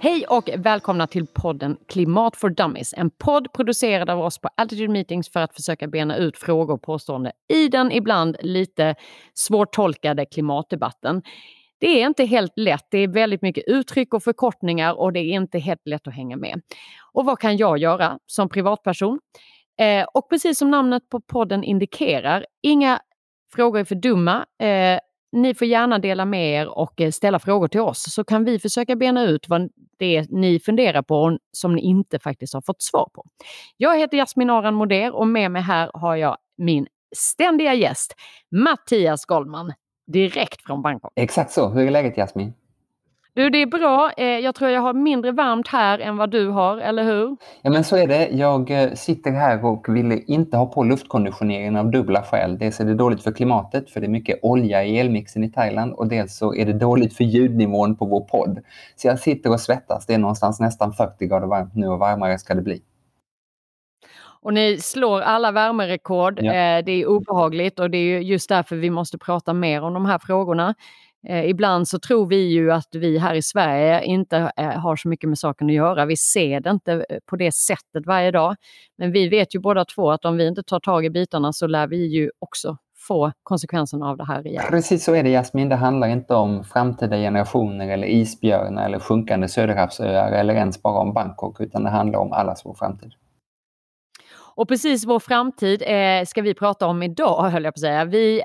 Hej och välkomna till podden Klimat for Dummies. En podd producerad av oss på Altitude Meetings för att försöka bena ut frågor och påståenden i den ibland lite svårtolkade klimatdebatten. Det är inte helt lätt. Det är väldigt mycket uttryck och förkortningar och det är inte helt lätt att hänga med. Och vad kan jag göra som privatperson? Och precis som namnet på podden indikerar, inga frågor är för dumma. Ni får gärna dela med er och ställa frågor till oss så kan vi försöka bena ut vad det är ni funderar på och som ni inte faktiskt har fått svar på. Jag heter Jasmin Aran Moder och med mig här har jag min ständiga gäst Mattias Goldman direkt från Bangkok. Exakt så. Hur är läget, Jasmin? Du, det är bra. Jag tror jag har mindre varmt här än vad du har, eller hur? Ja, men så är det. Jag sitter här och vill inte ha på luftkonditioneringen av dubbla skäl. Dels är det dåligt för klimatet, för det är mycket olja i elmixen i Thailand. Och dels så är det dåligt för ljudnivån på vår podd. Så jag sitter och svettas. Det är någonstans nästan 40 grader varmt nu och varmare ska det bli. Och ni slår alla värmerekord. Ja. Det är obehagligt och det är just därför vi måste prata mer om de här frågorna. Ibland så tror vi ju att vi här i Sverige inte har så mycket med saken att göra. Vi ser det inte på det sättet varje dag. Men vi vet ju båda två att om vi inte tar tag i bitarna så lär vi ju också få konsekvenserna av det här igen. Precis så är det, Jasmin. Det handlar inte om framtida generationer eller isbjörnar eller sjunkande söderhavsöar eller ens bara om Bangkok, utan det handlar om allas vår framtid. Och precis vår framtid ska vi prata om idag, höll jag på att säga. Vi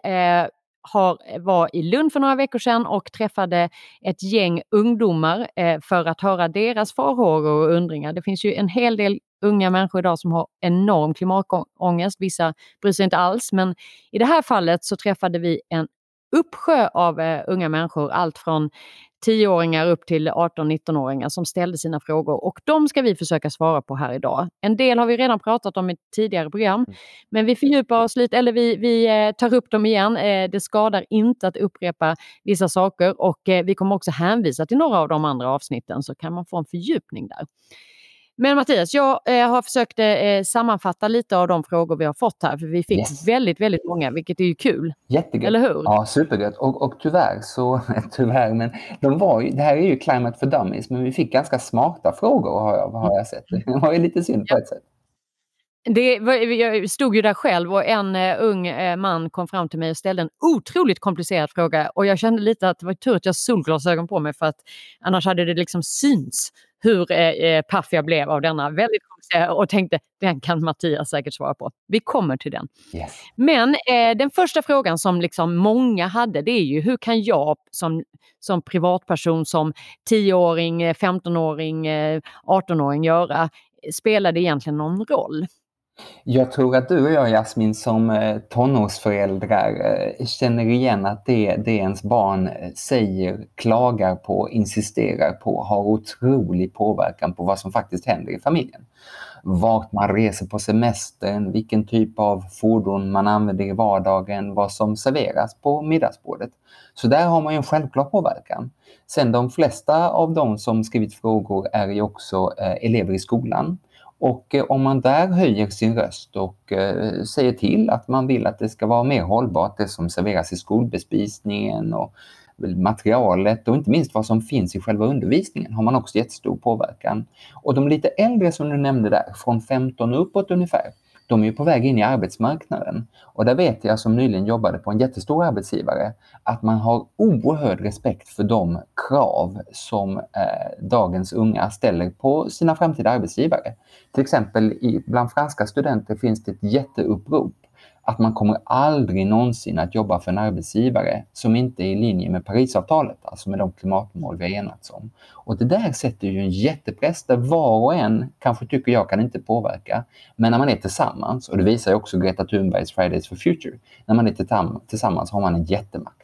var i Lund för några veckor sedan och träffade ett gäng ungdomar för att höra deras farhågor och undringar. Det finns ju en hel del unga människor idag som har enorm klimatångest. Vissa bryr sig inte alls, men i det här fallet så träffade vi en uppsjö av unga människor, allt från 10-åringar upp till 18-19-åringar som ställde sina frågor och de ska vi försöka svara på här idag. En del har vi redan pratat om i ett tidigare program, men vi fördjupar oss lite, eller vi tar upp dem igen. Det skadar inte att upprepa vissa saker och vi kommer också hänvisa till några av de andra avsnitten så kan man få en fördjupning där. Men Mattias, jag har försökt sammanfatta lite av de frågor vi har fått här. För vi fick väldigt, väldigt många, vilket är ju kul. Jättegött. Eller hur? Ja, supergött. Och tyvärr, men det här är ju Climate for Dummies, men vi fick ganska smarta frågor har jag sett. Det var ju lite synd på ett sätt. Jag stod ju där själv och en ung man kom fram till mig och ställde en otroligt komplicerad fråga och jag kände lite att det var tur att jag har solglasögon på mig för att annars hade det liksom syns hur paff jag blev av denna väldigt komplicerad och tänkte den kan Mattias säkert svara på. Vi kommer till den. Yes. Men den första frågan som liksom många hade det är ju hur kan jag som privatperson, som 10-åring, 15-åring, 18-åring göra? Spelar det egentligen någon roll? Jag tror att du och jag, Jasmin, som tonårsföräldrar känner igen att det ens barn säger, klagar på, insisterar på har otrolig påverkan på vad som faktiskt händer i familjen. Vart man reser på semestern, vilken typ av fordon man använder i vardagen, vad som serveras på middagsbordet. Så där har man ju en självklar påverkan. Sen de flesta av de som skrivit frågor är ju också elever i skolan. Och om man där höjer sin röst och säger till att man vill att det ska vara mer hållbart, det som serveras i skolbespisningen och materialet och inte minst vad som finns i själva undervisningen, har man också jättestor påverkan. Och de lite äldre som du nämnde där, från 15 uppåt ungefär, de är ju på väg in i arbetsmarknaden. Och där vet jag, som nyligen jobbade på en jättestor arbetsgivare, att man har oerhörd respekt för de krav som dagens unga ställer på sina framtida arbetsgivare. Till exempel bland franska studenter finns det ett jätteupprop att man kommer aldrig någonsin att jobba för en arbetsgivare som inte är i linje med Parisavtalet, alltså med de klimatmål vi har enats om. Och det där sätter ju en jättepress där var och en kanske tycker jag kan inte påverka. Men när man är tillsammans, och det visar ju också Greta Thunbergs Fridays for Future, när man är tillsammans har man en jättemakt.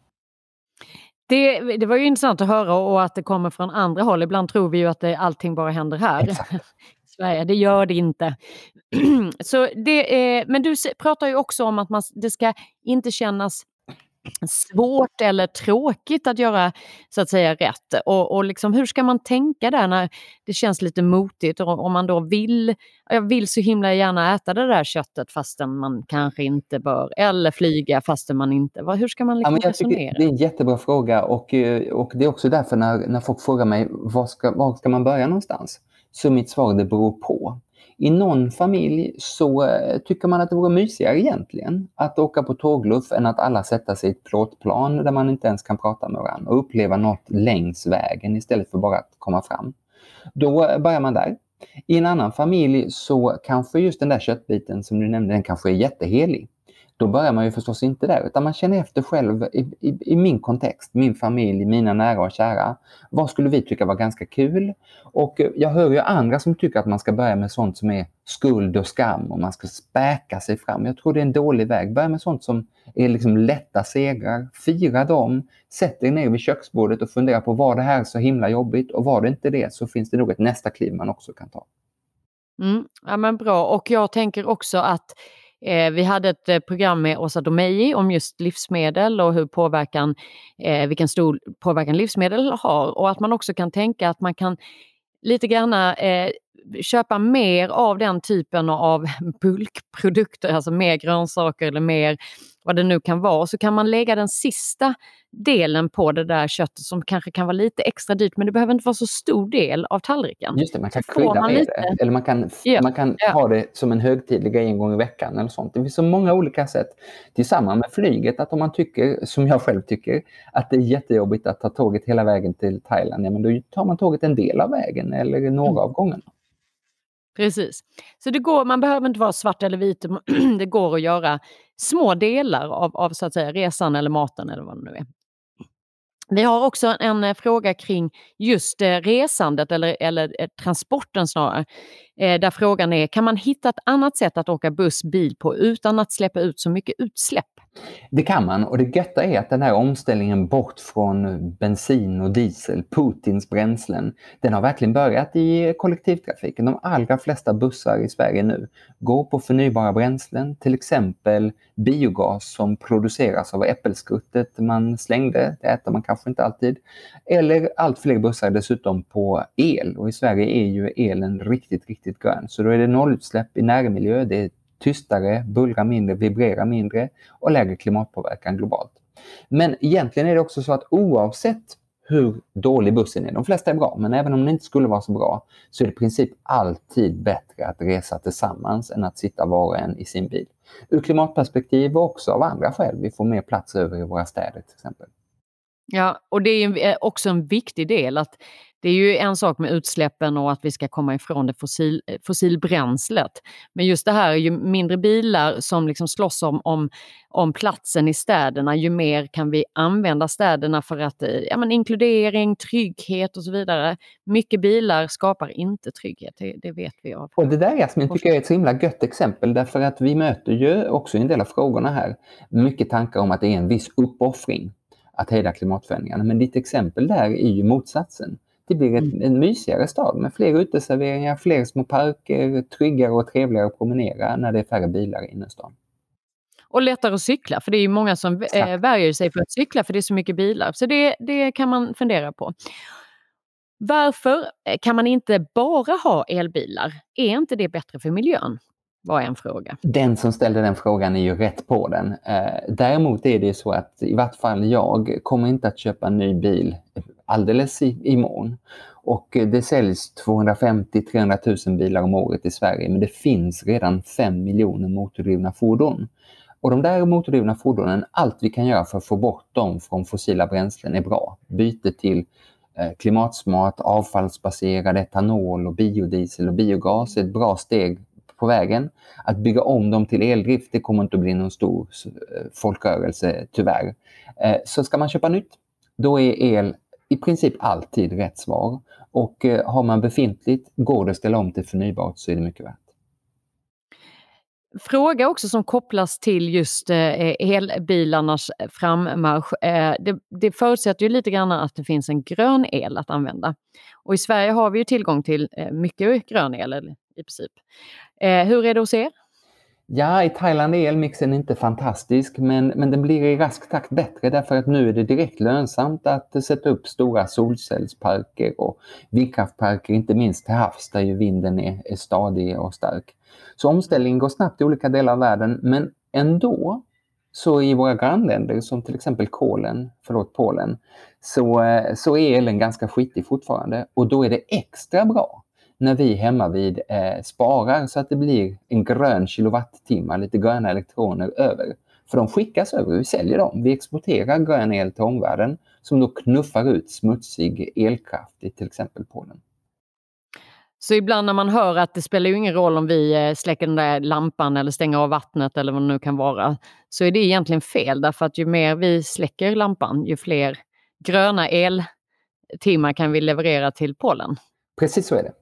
Det var ju intressant att höra och att det kommer från andra håll. Ibland tror vi ju att allting bara händer här. Exakt. Sverige, det gör det inte. Så men du pratar ju också om att det ska inte kännas svårt eller tråkigt att göra så att säga rätt? Och liksom, hur ska man tänka där när det känns lite motigt och om man då jag vill så himla gärna äta det där köttet fastän man kanske inte bör, eller flyga fastän man inte. Hur ska man Ja, men liksom jag tycker resonera? det är en jättebra fråga och det är också därför när folk frågar mig var ska man börja någonstans? Så mitt svar, det beror på. I någon familj så tycker man att det vore mysigare egentligen att åka på tågluff än att alla sätter sig i ett plåtplan där man inte ens kan prata med varandra och uppleva något längs vägen istället för bara att komma fram. Då börjar man där. I en annan familj så kanske just den där köttbiten som du nämnde, den kanske är jättehelig. Då börjar man ju förstås inte där, utan man känner efter själv i min kontext, min familj, mina nära och kära. Vad skulle vi tycka var ganska kul? Och jag hör ju andra som tycker att man ska börja med sånt som är skuld och skam och man ska späka sig fram. Jag tror det är en dålig väg. Börja med sånt som är liksom lätta segrar, fira dem, sätt dig ner vid köksbordet och fundera på var det här så himla jobbigt och var det inte det så finns det nog ett nästa kliv man också kan ta. Ja men bra, och jag tänker också att vi hade ett program med Åsa Domeij om just livsmedel och vilken stor påverkan livsmedel har, och att man också kan tänka att man kan lite grann köpa mer av den typen av bulkprodukter, alltså mer grönsaker eller mer vad det nu kan vara, så kan man lägga den sista delen på det där köttet som kanske kan vara lite extra dyrt, men det behöver inte vara så stor del av tallriken. Just det, man kan Så får krydda man med lite. det. Eller man kan ha det som en högtidlig grej en gång i veckan eller sånt. Det finns så många olika sätt. Tillsammans med flyget, att om man tycker, som jag själv tycker, att det är jättejobbigt att ta tåget hela vägen till Thailand, ja, men då tar man tåget en del av vägen eller några av gångerna. Precis. Så det går, man behöver inte vara svart eller vit, det går att göra små delar av så att säga resan eller maten eller vad det nu är. Vi har också en fråga kring just resandet eller transporten snarare. Där frågan är, kan man hitta ett annat sätt att åka bil på utan att släppa ut så mycket utsläpp? Det kan man, och det götta är att den här omställningen bort från bensin och diesel, Putins bränslen, den har verkligen börjat i kollektivtrafiken. De allra flesta bussar i Sverige nu går på förnybara bränslen, till exempel biogas som produceras av äppelskuttet man slängde, det äter man kanske inte alltid, eller allt fler bussar dessutom på el, och i Sverige är ju elen riktigt, riktigt grön, så då är det nollutsläpp i närmiljö, det är tystare, bullrar mindre, vibrerar mindre och lägre klimatpåverkan globalt. Men egentligen är det också så att oavsett hur dålig bussen är, de flesta är bra, men även om den inte skulle vara så bra så är det i princip alltid bättre att resa tillsammans än att sitta var och en i sin bil. Ur klimatperspektiv och också av andra skäl, vi får mer plats över i våra städer till exempel. Ja, och det är ju också en viktig del att det är ju en sak med utsläppen och att vi ska komma ifrån det fossilbränslet. Men just det här, ju mindre bilar som liksom slåss om platsen i städerna, ju mer kan vi använda städerna för att inkludering, trygghet och så vidare. Mycket bilar skapar inte trygghet, det vet vi av. Och det där, Jasmin, tycker jag är ett så himla gött exempel, därför att vi möter ju också i en del av frågorna här mycket tankar om att det är en viss uppoffring att hejda klimatförändringarna. Men ditt exempel där är ju motsatsen. Det blir en mysigare stad med fler uteserveringar, fler små parker, tryggare och trevligare att promenera när det är färre bilar i innerstan. Och lättare att cykla, för det är ju många som värjer sig för att cykla för det är så mycket bilar. Så det kan man fundera på. Varför kan man inte bara ha elbilar? Är inte det bättre för miljön? Var en fråga. Den som ställde den frågan är ju rätt på den. Däremot är det så att i vart fall jag kommer inte att köpa en ny bil alldeles imorgon. Och det säljs 250-300 000 bilar om året i Sverige, men det finns redan 5 miljoner motordrivna fordon. Och de där motordrivna fordonen, allt vi kan göra för att få bort dem från fossila bränslen är bra. Byte till klimatsmart, avfallsbaserad etanol och biodiesel och biogas är ett bra steg på vägen. Att bygga om dem till eldrift, det kommer inte att bli någon stor folkrörelse tyvärr. Så ska man köpa nytt, då är el i princip alltid rätt svar. Och har man befintligt, går det att ställa om till förnybart så är det mycket värt. Fråga också som kopplas till just elbilarnas frammarsch. Det förutsätter ju lite grann att det finns en grön el att använda. Och i Sverige har vi ju tillgång till mycket grön el i princip. Hur är det hos er? Ja, i Thailand är elmixen inte fantastisk, men den blir i rask takt bättre därför att nu är det direkt lönsamt att sätta upp stora solcellsparker och vindkraftparker, inte minst till havs där ju vinden är stadig och stark. Så omställningen går snabbt i olika delar av världen, men ändå så i våra grannländer som till exempel Polen, så är elen ganska skitig fortfarande, och då är det extra bra när vi hemma vid sparar så att det blir en grön kilowattimme, lite gröna elektroner över. För de skickas över, vi säljer dem. Vi exporterar grön el till omvärlden som då knuffar ut smutsig elkraft i till exempel Polen. Så ibland när man hör att det spelar ju ingen roll om vi släcker den där lampan eller stänger av vattnet eller vad det nu kan vara, så är det egentligen fel, därför att ju mer vi släcker lampan, ju fler gröna eltimmar kan vi leverera till Polen. Precis så är det.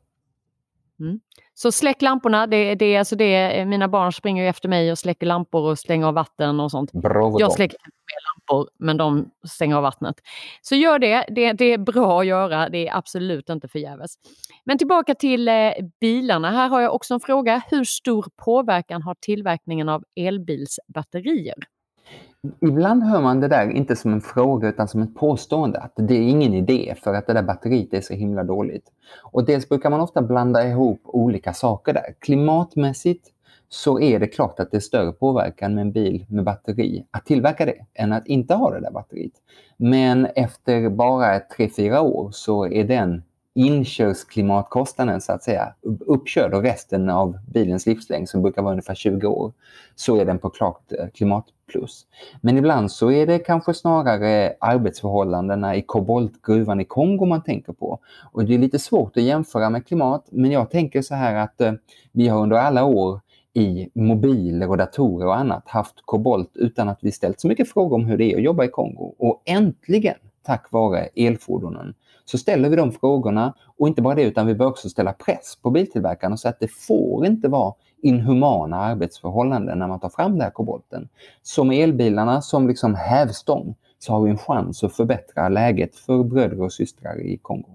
Så släck lamporna, det är alltså det. Mina barn springer ju efter mig och släcker lampor och stänger av vatten och sånt. Bravo. Jag släcker inte mer lampor, men de stänger av vattnet. Så gör det. Det är bra att göra. Det är absolut inte förgäves. Men tillbaka till bilarna. Här har jag också en fråga. Hur stor påverkan har tillverkningen av elbilsbatterier? Ibland hör man det där inte som en fråga utan som ett påstående, att det är ingen idé för att det där batteriet är så himla dåligt. Och dels brukar man ofta blanda ihop olika saker där. Klimatmässigt så är det klart att det är större påverkan med en bil med batteri att tillverka det än att inte ha det där batteriet. Men efter bara 3-4 år så är den inkörsklimatkostnaden så att säga uppkörd, och resten av bilens livslängd som brukar vara ungefär 20 år, så är den på klart klimatplus. Men ibland så är det kanske snarare arbetsförhållandena i koboltgruvan i Kongo man tänker på. Och det är lite svårt att jämföra med klimat, men jag tänker så här att vi har under alla år i mobiler och datorer och annat haft kobolt utan att vi ställt så mycket frågor om hur det är att jobba i Kongo. Och äntligen, tack vare elfordonen, så ställer vi de frågorna, och inte bara det utan vi bör också ställa press på biltillverkarna så att det får inte vara inhumana arbetsförhållanden när man tar fram den här kobolten. Som elbilarna som liksom hävstång så har vi en chans att förbättra läget för bröder och systrar i Kongo.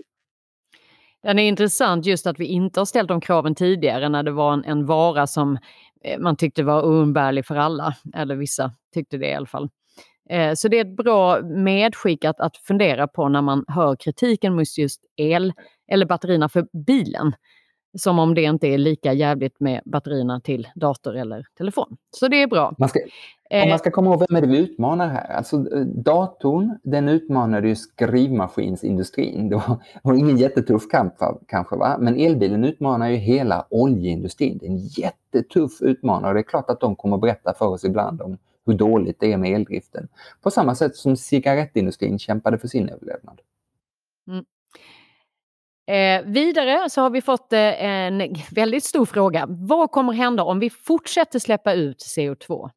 Den är intressant just att vi inte har ställt de kraven tidigare när det var en vara som man tyckte var oumbärlig för alla, eller vissa tyckte det i alla fall. Så det är ett bra medskick att fundera på när man hör kritiken mot just el eller batterierna för bilen. Som om det inte är lika jävligt med batterierna till dator eller telefon. Så det är bra. Man ska komma ihåg vem är det vi utmanar här. Alltså datorn, den utmanade ju skrivmaskinsindustrin. Det var ingen jättetuff kamp kanske, va? Men elbilen utmanar ju hela oljeindustrin. Det är en jättetuff utmanare. Det är klart att de kommer att berätta för oss ibland om hur dåligt det är med eldriften. På samma sätt som cigarettindustrin kämpade för sin överlevnad. Vidare så har vi fått en väldigt stor fråga. Vad kommer hända om vi fortsätter släppa ut CO2?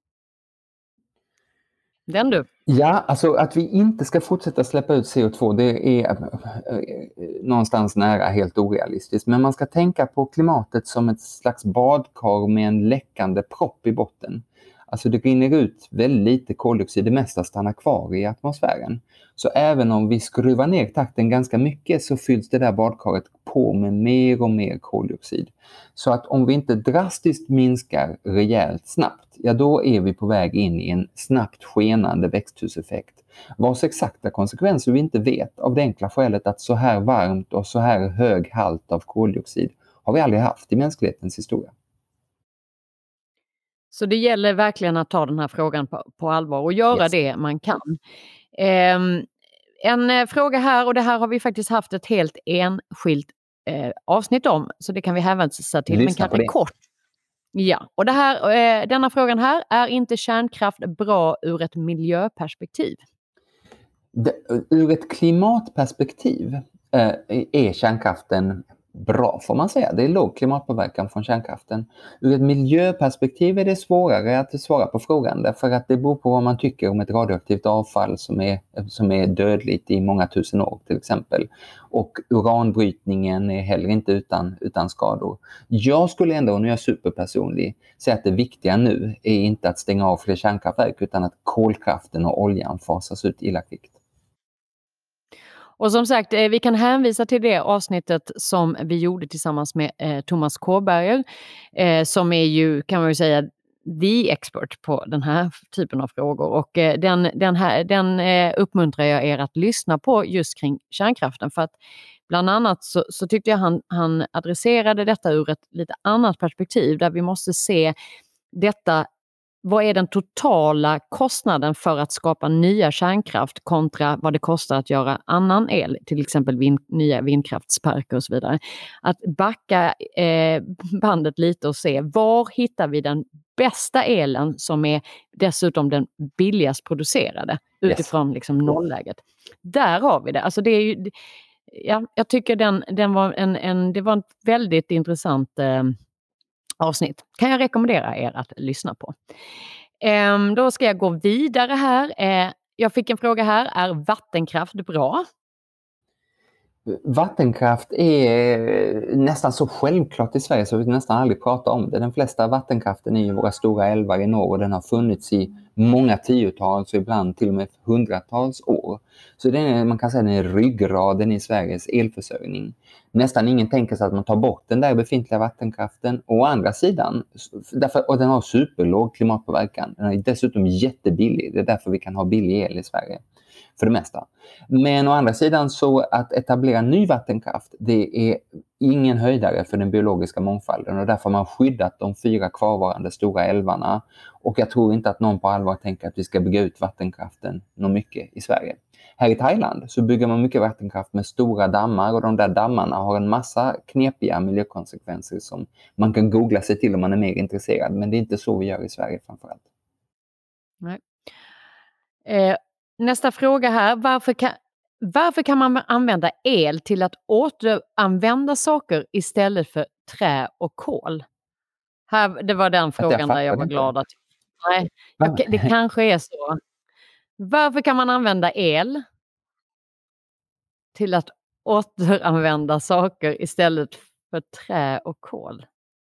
Den du. Ja, alltså att vi inte ska fortsätta släppa ut CO2, det är någonstans nära helt orealistiskt. Men man ska tänka på klimatet som ett slags badkar med en läckande propp i botten. Alltså det rinner ut väldigt lite koldioxid, det mesta stannar kvar i atmosfären. Så även om vi skruvar ner takten ganska mycket så fylls det där badkaret på med mer och mer koldioxid. Så att om vi inte drastiskt minskar rejält snabbt, ja då är vi på väg in i en snabbt skenande växthuseffekt. Vars exakta konsekvenser vi inte vet, av det enkla skälet att så här varmt och så här hög halt av koldioxid har vi aldrig haft i mänsklighetens historia. Så det gäller verkligen att ta den här frågan på allvar och göra det man kan. En fråga här, och det här har vi faktiskt haft ett helt enskilt avsnitt om, så det kan vi hänvisa till, men kanske kort. Ja, och denna frågan här, är inte kärnkraft bra ur ett miljöperspektiv? Ur ett klimatperspektiv är kärnkraften bra, får man säga. Det är låg klimatpåverkan från kärnkraften. Ur ett miljöperspektiv är det svårare att svara på frågan, därför att det beror på vad man tycker om ett radioaktivt avfall som är dödligt i många tusen år till exempel. Och uranbrytningen är heller inte utan skador. Jag skulle ändå, när jag är superpersonlig, säga att det viktiga nu är inte att stänga av fler kärnkraftverk utan att kolkraften och oljan fasas ut illa kvickt. Och som sagt, vi kan hänvisa till det avsnittet som vi gjorde tillsammans med Thomas Kåberger, som är ju, kan man ju säga, the expert på den här typen av frågor. Och den uppmuntrar jag er att lyssna på just kring kärnkraften. För att bland annat så tyckte jag han adresserade detta ur ett lite annat perspektiv, där vi måste se detta. Vad är den totala kostnaden för att skapa nya kärnkraft kontra vad det kostar att göra annan el, till exempel nya vindkraftsparker och så vidare. Att backa bandet lite och se var hittar vi den bästa elen som är dessutom den billigast producerade utifrån liksom nollläget. Där har vi det. Alltså det är ju, ja, jag tycker den var det var ett väldigt intressant avsnitt. Kan jag rekommendera er att lyssna på. Då ska jag gå vidare här. Jag fick en fråga här. Är vattenkraft bra? Vattenkraft är nästan så självklart i Sverige så vi nästan aldrig pratar om det. Den flesta vattenkraften är ju våra stora älvar i norr och den har funnits i många tiotals och ibland till och med hundratals år. Så man kan säga den är ryggraden i Sveriges elförsörjning. Nästan ingen tänker sig att man tar bort den där befintliga vattenkraften. Å andra sidan, och den har superlåg klimatpåverkan. Den är dessutom jättebillig. Det är därför vi kan ha billig el i Sverige. För det mesta. Men å andra sidan så att etablera ny vattenkraft, det är ingen höjdare för den biologiska mångfalden och därför har man skyddat de 4 kvarvarande stora älvarna. Och jag tror inte att någon på allvar tänker att vi ska bygga ut vattenkraften något mycket i Sverige. Här i Thailand så bygger man mycket vattenkraft med stora dammar och de där dammarna har en massa knepiga miljökonsekvenser som man kan googla sig till om man är mer intresserad. Men det är inte så vi gör i Sverige framförallt. Nej. Nästa fråga här. Varför kan man använda el till att återanvända saker istället för trä och kol? Det var den frågan där jag var glad att... Nej, det kanske är så. Varför kan man använda el till att återanvända saker istället för trä och kol?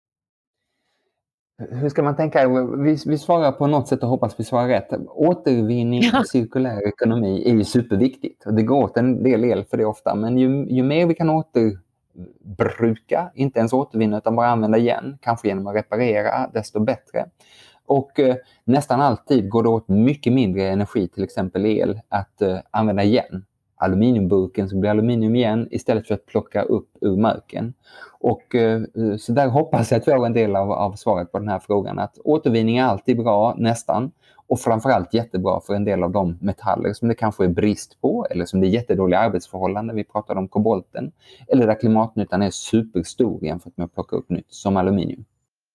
Hur ska man tänka? Vi svarar på något sätt och hoppas vi svarar rätt. Återvinning och cirkulär ekonomi är ju superviktigt. Och det går åt en del el för det ofta. Men ju mer vi kan återbruka, inte ens återvinna utan bara använda igen, kanske genom att reparera, desto bättre. Och nästan alltid går det åt mycket mindre energi, till exempel el, att använda igen. Aluminiumburken så blir aluminium igen istället för att plocka upp ur marken. Och så där hoppas jag att vi har en del av svaret på den här frågan. Att återvinning är alltid bra, nästan. Och framförallt jättebra för en del av de metaller som det kanske är brist på. Eller som det är jättedåliga arbetsförhållanden. Vi pratade om kobolten. Eller där klimatnyttan är superstor jämfört med att plocka upp nytt som aluminium.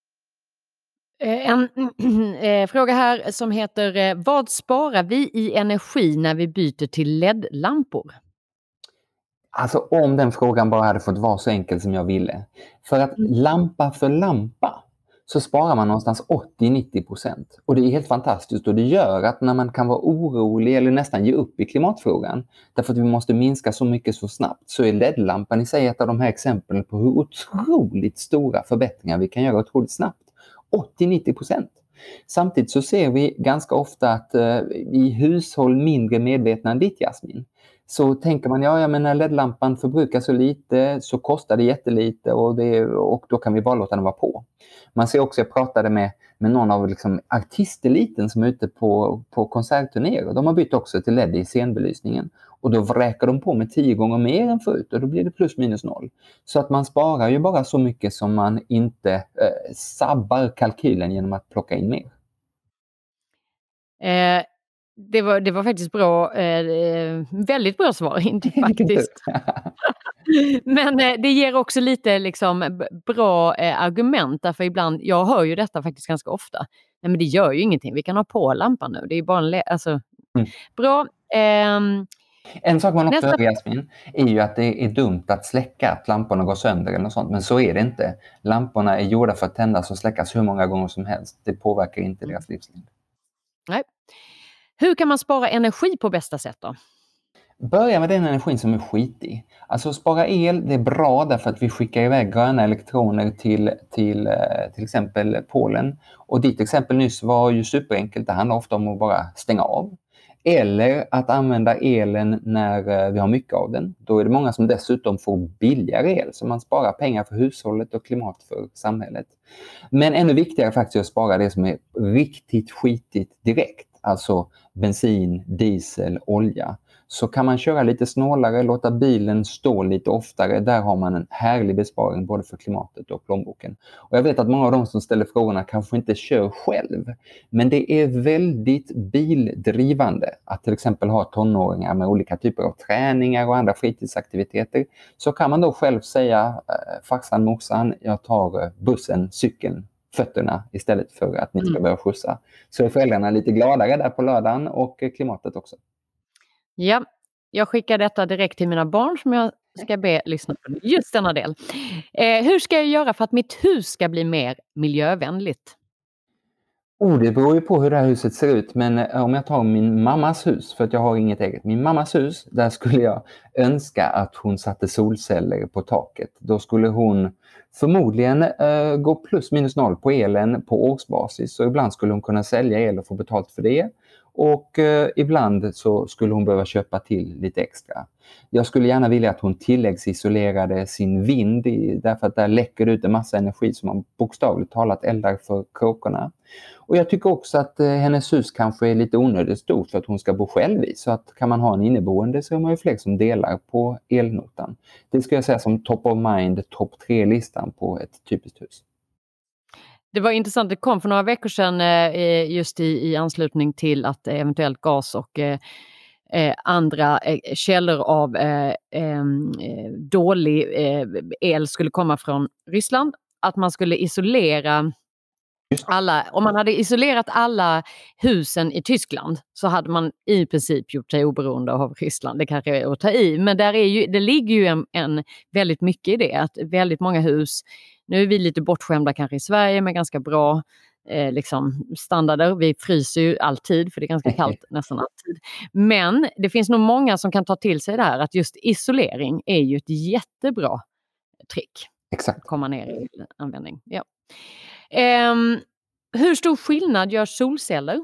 En fråga här som heter: vad sparar vi i energi när vi byter till LED-lampor? Alltså om den frågan bara hade fått vara så enkel som jag ville. För att lampa för lampa så sparar man någonstans 80-90%. Och det är helt fantastiskt och det gör att när man kan vara orolig eller nästan ge upp i klimatfrågan därför att vi måste minska så mycket så snabbt så är LED-lampan i sig ett av de här exemplen på hur otroligt stora förbättringar vi kan göra otroligt snabbt. 80-90%. Samtidigt så ser vi ganska ofta att i hushåll mindre medvetna än ditt, Jasmin, så tänker man men när LED-lampan förbrukar så lite så kostar det jättelite och då kan vi bara låta den vara på. Man ser också, jag pratade med någon av liksom artisteliten som är ute på konsertturnéer och de har bytt också till LED i scenbelysningen. Och då vräker de på med 10 gånger mer än förut och då blir det plus minus noll. Så att man sparar ju bara så mycket som man inte sabbar kalkylen genom att plocka in mer. Det var faktiskt bra, väldigt bra svar, inte faktiskt. Men det ger också lite liksom bra argument, därför ibland, jag hör ju detta faktiskt ganska ofta. Nej men det gör ju ingenting, vi kan ha på lampan nu, det är bara bra. En sak man också hör, Jasmin, är ju att det är dumt att släcka, att lamporna går sönder eller något sånt. Men så är det inte. Lamporna är gjorda för att tändas och släckas hur många gånger som helst. Det påverkar inte deras livslängd. Nej. Hur kan man spara energi på bästa sätt då? Börja med den energin som är skitig. Alltså spara el, det är bra därför att vi skickar iväg gröna elektroner till exempel Polen. Och ditt exempel nyss var ju superenkelt. Det handlar ofta om att bara stänga av. Eller att använda elen när vi har mycket av den. Då är det många som dessutom får billigare el, så man sparar pengar för hushållet och klimat för samhället. Men ännu viktigare faktiskt att spara det som är riktigt skitigt direkt, alltså bensin, diesel, olja. Så kan man köra lite snålare, låta bilen stå lite oftare, där har man en härlig besparing både för klimatet och plånboken. Och jag vet att många av de som ställer frågorna kanske inte kör själv, men det är väldigt bildrivande att till exempel ha tonåringar med olika typer av träningar och andra fritidsaktiviteter. Så kan man då själv säga, farsan, morsan, jag tar bussen, cykeln, fötterna istället för att ni ska börja skjutsa. Så är föräldrarna lite gladare där på lördagen och klimatet också. Ja, jag skickar detta direkt till mina barn som jag ska be lyssna på just denna del. Hur ska jag göra för att mitt hus ska bli mer miljövänligt? Det beror ju på hur det här huset ser ut, men om jag tar min mammas hus, för att jag har inget eget. Min mammas hus, där skulle jag önska att hon satte solceller på taket. Då skulle hon förmodligen gå plus minus noll på elen på årsbasis, och ibland skulle hon kunna sälja el och få betalt för det. Och ibland så skulle hon behöva köpa till lite extra. Jag skulle gärna vilja att hon tilläggsisolerade sin vind, därför att där läcker det ut en massa energi som man bokstavligt talat eldar för kråkorna. Och jag tycker också att hennes hus kanske är lite onödigt stort för att hon ska bo själv i. Så att kan man ha en inneboende så är man ju fler som delar på elnotan. Det ska jag säga som top of mind, topp 3-listan på ett typiskt hus. Det var intressant, det kom för några veckor sedan just i anslutning till att eventuellt gas och andra källor av dålig el skulle komma från Ryssland. Att man skulle isolera om man hade isolerat alla husen i Tyskland så hade man i princip gjort sig oberoende av Ryssland. Det kanske är att ta i, men det ligger ju en väldigt mycket i det. Att väldigt många hus, nu är vi lite bortskämda kanske i Sverige med ganska bra standarder. Vi fryser ju alltid för det är ganska kallt nästan alltid. Men det finns nog många som kan ta till sig det här att just isolering är ju ett jättebra trick. Exakt. Komma ner i användning. Ja. Hur stor skillnad gör solceller?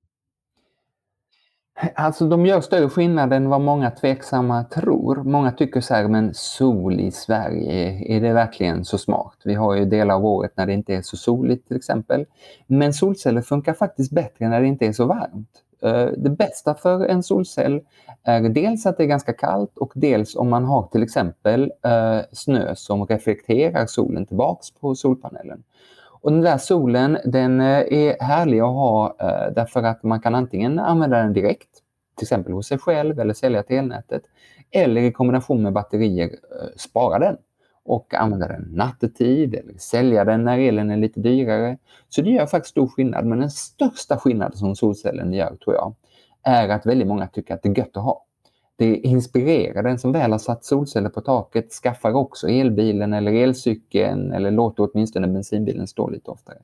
Alltså de gör större skillnad än vad många tveksamma tror. Många tycker så här, men sol i Sverige, är det verkligen så smart? Vi har ju delar av året när det inte är så soligt till exempel. Men solceller funkar faktiskt bättre när det inte är så varmt. Det bästa för en solcell är dels att det är ganska kallt och dels om man har till exempel snö som reflekterar solen tillbaks på solpanelen. Och den där solen, den är härlig att ha därför att man kan antingen använda den direkt, till exempel hos sig själv eller sälja till elnätet, eller i kombination med batterier spara den och använda den nattetid eller sälja den när elen är lite dyrare. Så det gör faktiskt stor skillnad, men den största skillnaden som solcellen gör, tror jag, är att väldigt många tycker att det är gött att ha. Det inspirerar den som väl har satt solceller på taket, skaffar också elbilen eller elcykeln eller låter åtminstone bensinbilen stå lite oftare.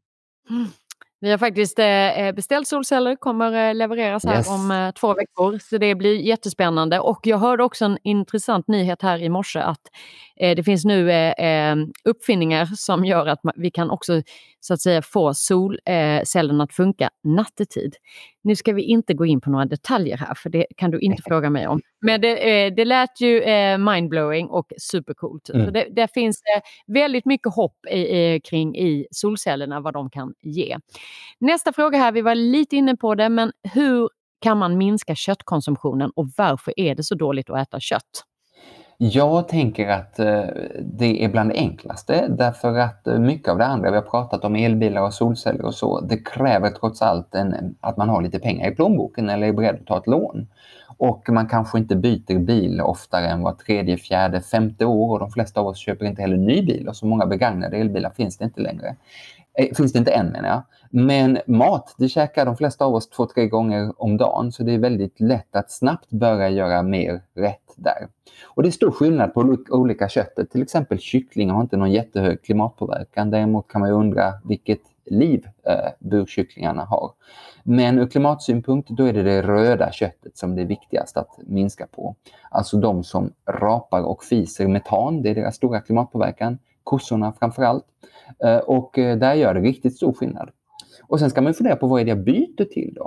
Vi har faktiskt beställt solceller, kommer levereras här om 2 veckor. Så det blir jättespännande. Och jag hörde också en intressant nyhet här i morse att det finns nu uppfinningar som gör att vi kan också så att säga få solcellerna att funka nattetid. Nu ska vi inte gå in på några detaljer här för det kan du inte fråga mig om. Men det lät ju mindblowing och supercoolt. Så det finns väldigt mycket hopp kring i solcellerna vad de kan ge. Nästa fråga här, vi var lite inne på det, men hur kan man minska köttkonsumtionen och varför är det så dåligt att äta kött? Jag tänker att det är bland det enklaste därför att mycket av det andra vi har pratat om, elbilar och solceller och så, det kräver trots allt att man har lite pengar i plånboken eller är beredd att ta ett lån. Och man kanske inte byter bil oftare än var 3:e, 4:e, 5:e år och de flesta av oss köper inte heller ny bil och så många begagnade elbilar finns det inte längre. Finns det inte än menar jag. Men mat, det käkar de flesta av oss 2-3 gånger om dagen så det är väldigt lätt att snabbt börja göra mer rätt där. Och det är stor skillnad på olika köttet. Till exempel kycklingar har inte någon jättehög klimatpåverkan. Däremot kan man ju undra vilket liv burkycklingarna har. Men ur klimatsynpunkt då är det röda köttet som det är viktigast att minska på. Alltså de som rapar och fiser metan, det är deras stora klimatpåverkan. Kossorna framförallt. Och där gör det riktigt stor skillnad. Och sen ska man fundera på vad är det jag byter till då?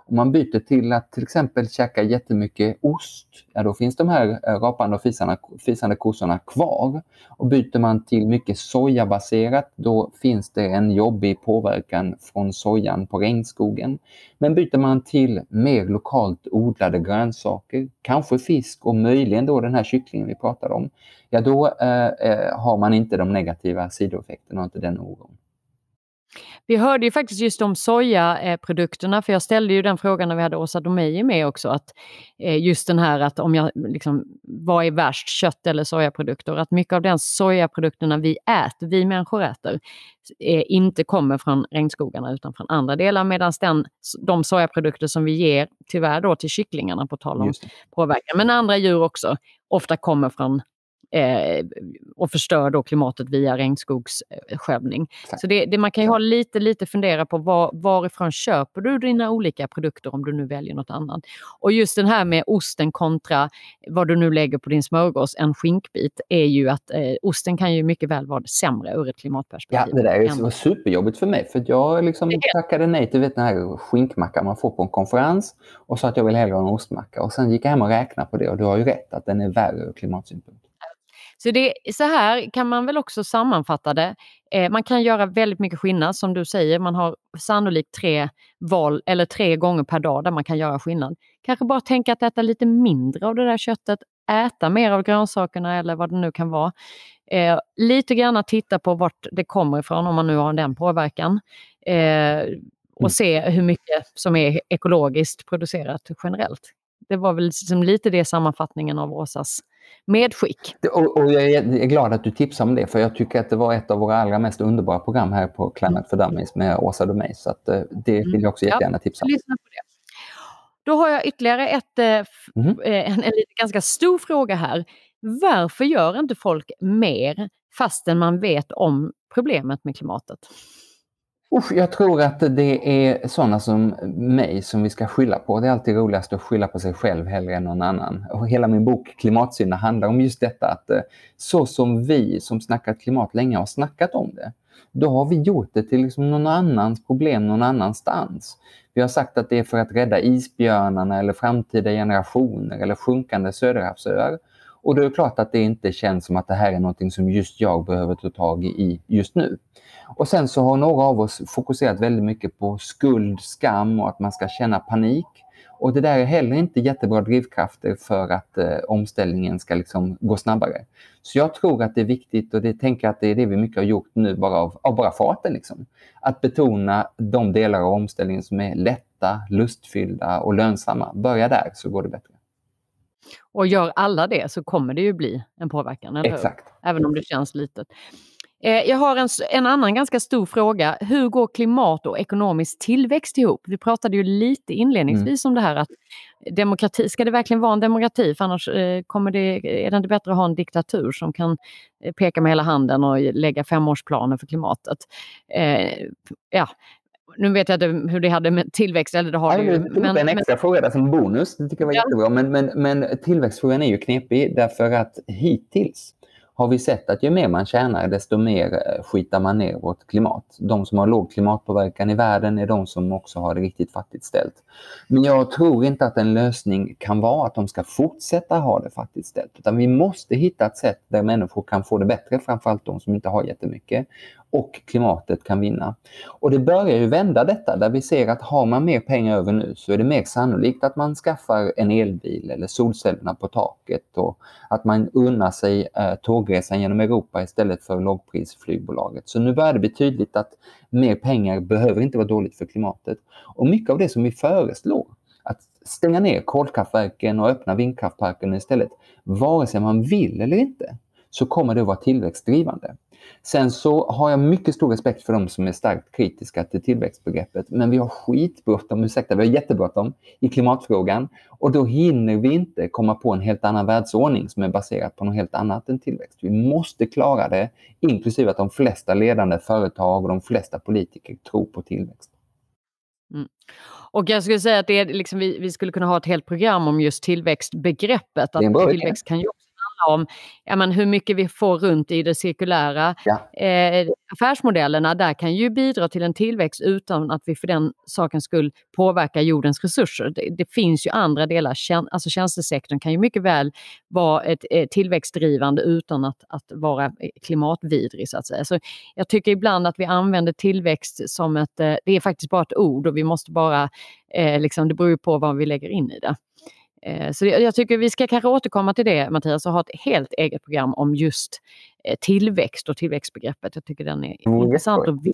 Om man byter till att till exempel käka jättemycket ost, ja då finns de här rapande och fisande kossorna kvar. Och byter man till mycket sojabaserat, då finns det en jobbig påverkan från sojan på regnskogen. Men byter man till mer lokalt odlade grönsaker, kanske fisk och möjligen då den här kycklingen vi pratade om, ja då har man inte de negativa sidoeffekterna och inte den oron. Vi hörde ju faktiskt just om sojaprodukterna, för jag ställde ju den frågan när vi hade Åsa Domeij med också, att just den här att om jag liksom, vad är värst, kött eller sojaprodukter? Att mycket av den sojaprodukterna vi människor äter, inte kommer från regnskogarna utan från andra delar, medan de sojaprodukter som vi ger tyvärr då till kycklingarna, på tal om påverkan, men andra djur också, ofta kommer från och förstör då klimatet via regnskogsskövling. Så man kan ju ha lite fundera på varifrån köper du dina olika produkter om du nu väljer något annat. Och just den här med osten kontra vad du nu lägger på din smörgås, en skinkbit, är ju att osten kan ju mycket väl vara sämre ur ett klimatperspektiv. Ja, det där är superjobbigt för mig, för jag liksom tackade nej till den här skinkmackan man får på en konferens och sa att jag vill hellre ha en ostmacka, och sen gick jag hem och räknade på det, och du har ju rätt att den är värre ur klimatsynpunkt. Så här kan man väl också sammanfatta det. Man kan göra väldigt mycket skillnad, som du säger. Man har sannolikt 3 gånger per dag där man kan göra skillnad. Kanske bara tänka att äta lite mindre av det där köttet. Äta mer av grönsakerna eller vad det nu kan vara. Lite grann titta på vart det kommer ifrån om man nu har den påverkan. Och se hur mycket som är ekologiskt producerat generellt. Det var väl liksom lite det sammanfattningen av Åsas medskick. Och jag är glad att du tipsade om det, för jag tycker att det var ett av våra allra mest underbara program här på Climate for Dummies med Åsa Domeij, så att det vill jag också jättegärna tipsa om. Lyssna på det. Då har jag ytterligare en ganska stor fråga här. Varför gör inte folk mer fastän man vet om problemet med klimatet? Jag tror att det är sådana som mig som vi ska skylla på. Det är alltid roligast att skylla på sig själv hellre än någon annan. Och hela min bok Klimatsynda handlar om just detta, att så som vi som snackat klimat länge har snackat om det, då har vi gjort det till liksom någon annans problem någon annanstans. Vi har sagt att det är för att rädda isbjörnarna eller framtida generationer eller sjunkande söderhavsöar. Och det är klart att det inte känns som att det här är någonting som just jag behöver ta tag i just nu. Och sen så har några av oss fokuserat väldigt mycket på skuld, skam och att man ska känna panik. Och det där är heller inte jättebra drivkrafter för att omställningen ska liksom gå snabbare. Så jag tror att det är viktigt, och det tänker jag att det är det vi mycket har gjort nu bara av bara farten liksom. Att betona de delar av omställningen som är lätta, lustfyllda och lönsamma. Börja där så går det bättre. Och gör alla det så kommer det ju bli en påverkan, eller hur? Exakt. Även om det känns litet. Jag har en annan ganska stor fråga. Hur går klimat och ekonomisk tillväxt ihop? Vi pratade ju lite inledningsvis om det här, att demokrati, ska det verkligen vara en demokrati? För annars är det inte bättre att ha en diktatur som kan peka med hela handen och lägga 5-årsplaner för klimatet. Nu vet jag inte hur det hade med tillväxt, eller det har det ju. Men en extra fråga där som bonus, det tycker jag var jättebra. Men tillväxtfrågan är ju knepig, därför att hittills har vi sett att ju mer man tjänar, desto mer skitar man ner vårt klimat. De som har låg klimatpåverkan i världen är de som också har det riktigt fattigt ställt. Men jag tror inte att en lösning kan vara att de ska fortsätta ha det fattigt ställt. Utan vi måste hitta ett sätt där människor kan få det bättre, framförallt de som inte har jättemycket. Och klimatet kan vinna. Och det börjar ju vända detta, där vi ser att har man mer pengar över nu så är det mer sannolikt att man skaffar en elbil eller solcellerna på taket, och att man unnar sig tågresan genom Europa istället för lågprisflygbolaget. Så nu börjar det bli tydligt att mer pengar behöver inte vara dåligt för klimatet. Och mycket av det som vi föreslår, att stänga ner kolkraftverken och öppna vindkraftparken istället, vare sig man vill eller inte, så kommer det att vara tillväxtdrivande. Sen så har jag mycket stor respekt för de som är starkt kritiska till tillväxtbegreppet, men vi har vi har jättebråttom i klimatfrågan, och då hinner vi inte komma på en helt annan världsordning som är baserad på något helt annat än tillväxt. Vi måste klara det, inklusive att de flesta ledande företag och de flesta politiker tror på tillväxt. Och jag skulle säga att det är liksom, vi skulle kunna ha ett helt program om just tillväxtbegreppet. Att tillväxt kan ju också om hur mycket vi får runt i det cirkulära. Ja. Affärsmodellerna där kan ju bidra till en tillväxt utan att vi för den sakens skull påverkar jordens resurser. Det finns ju andra delar, alltså tjänstesektorn kan ju mycket väl vara ett tillväxtdrivande utan att vara klimatvidrig så att säga. Så jag tycker ibland att vi använder tillväxt som det är faktiskt bara ett ord och vi måste bara, det beror ju på vad vi lägger in i det. Så jag tycker vi ska kanske återkomma till det, Mattias, och ha ett helt eget program om just tillväxt och tillväxtbegreppet. Jag tycker den är intressant och viktig.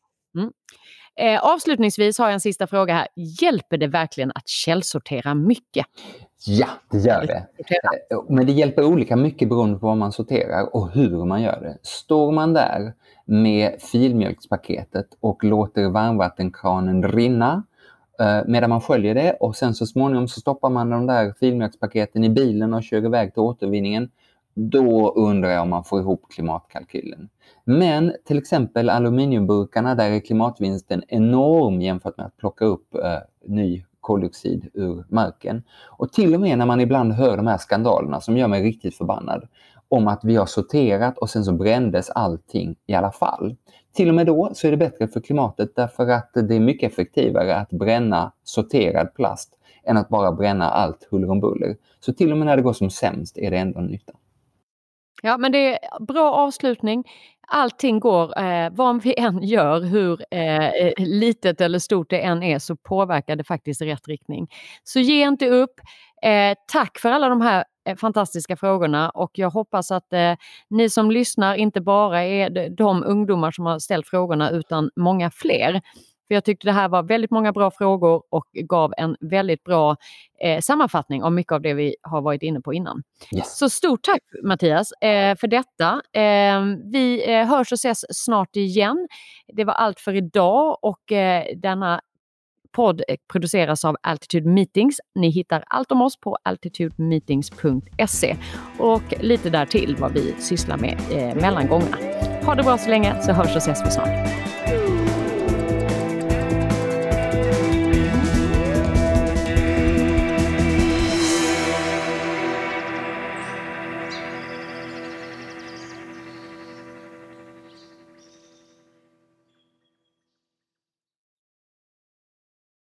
Avslutningsvis har jag en sista fråga här. Hjälper det verkligen att källsortera mycket? Ja, det gör det. Men det hjälper olika mycket beroende på vad man sorterar och hur man gör det. Står man där med filmjölkspaketet och låter varmvattenkranen rinna medan man sköljer det och sen så småningom så stoppar man de där filmjölkspaketen i bilen och kör iväg till återvinningen, då undrar jag om man får ihop klimatkalkylen. Men till exempel aluminiumburkarna, där är klimatvinsten enorm jämfört med att plocka upp ny koldioxid ur marken. Och till och med när man ibland hör de här skandalerna som gör mig riktigt förbannad om att vi har sorterat och sen så brändes allting i alla fall. Till och med då så är det bättre för klimatet därför att det är mycket effektivare att bränna sorterad plast än att bara bränna allt huller om buller. Så till och med när det går som sämst är det ändå en nytta. Ja, men det är bra avslutning. Allting går, vad vi än gör, hur litet eller stort det än är, så påverkar det faktiskt i rätt riktning. Så ge inte upp. Tack för alla de här fantastiska frågorna och jag hoppas att ni som lyssnar inte bara är de ungdomar som har ställt frågorna utan många fler. För jag tyckte det här var väldigt många bra frågor och gav en väldigt bra sammanfattning av mycket av det vi har varit inne på innan. Yes. Så stort tack Mattias för detta. Vi hörs och ses snart igen. Det var allt för idag och denna podd produceras av Altitude Meetings. Ni hittar allt om oss på altitudemeetings.se och lite där till vad vi sysslar med mellangångarna. Ha det bra så länge så hörs och ses vi snart.